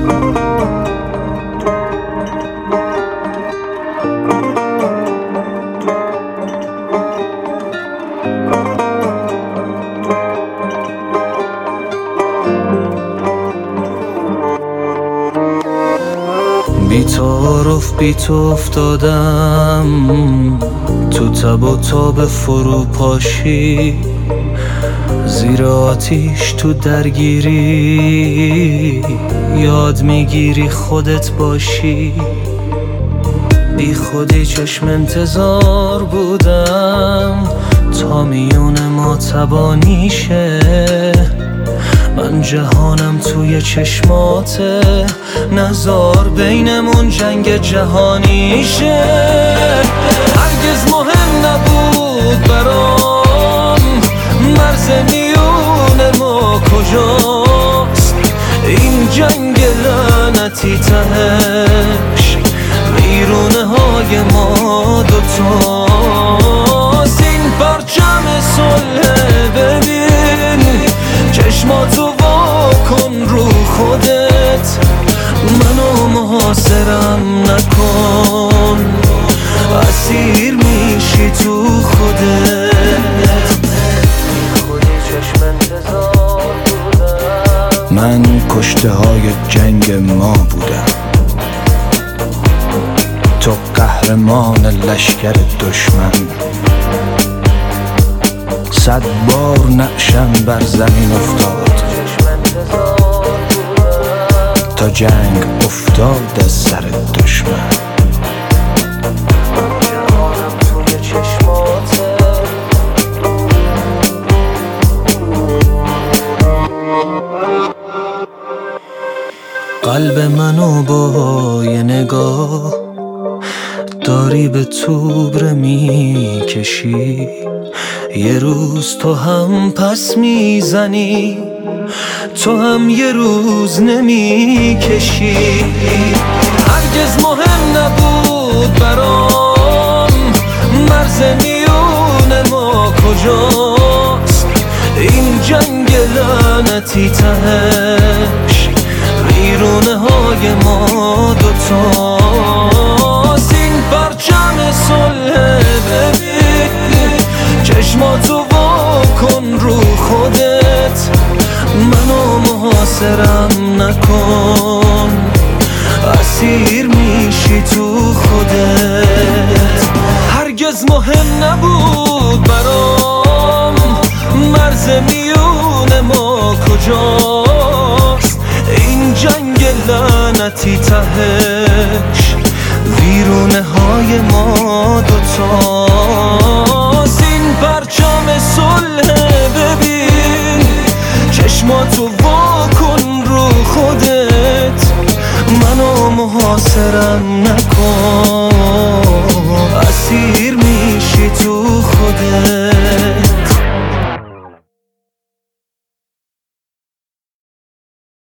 بی تو افتادم تو تب و تاب فروپاشی، زیر آتیش تو درگیری، یاد میگیری خودت باشی. بی خودی چشم انتظار بودم تا میون ما تبانی شه. من جهانم توی چشماته، نزار بینمون جنگ جهانی شه. هرگز مهم نبود برام مرز میون ما کجاست. این جنگ لعنتی تهش ویرونه های ما دوتاست. این پرچم صلح ببین، چشماتو وا کن رو خودت، منو محاصرم نکن، اسیر میشی تو خودت. من کشته های جنگ ما بودم، تو قهرمان لشکر دشمن. 100 بار نقشم بر زمین افتاد تا جنگ افتاد از سر دشمن. قلب منو با یه نگاه داری به توبره میکشی. یه روز تو هم پس میزنی، تو هم یه روز نمیکشی. هرگز مهم نبود برام مرز میون ما کجاست. این جنگ لعنتی تهش ویرونه های ما دوتاست. این پرچم صلح ببین، چشماتو وا کن رو خودت، منو محاصرم نکن، اسیر میشی تو خودت. هرگز مهم نبود برام مرز میون ما کجاست. این جنگ لعنتی تهش ویرونه های ما دوتاست. این پرچم صلح ببین، چشماتو وا کن رو خودت، منو محاصرم نکن، اسیر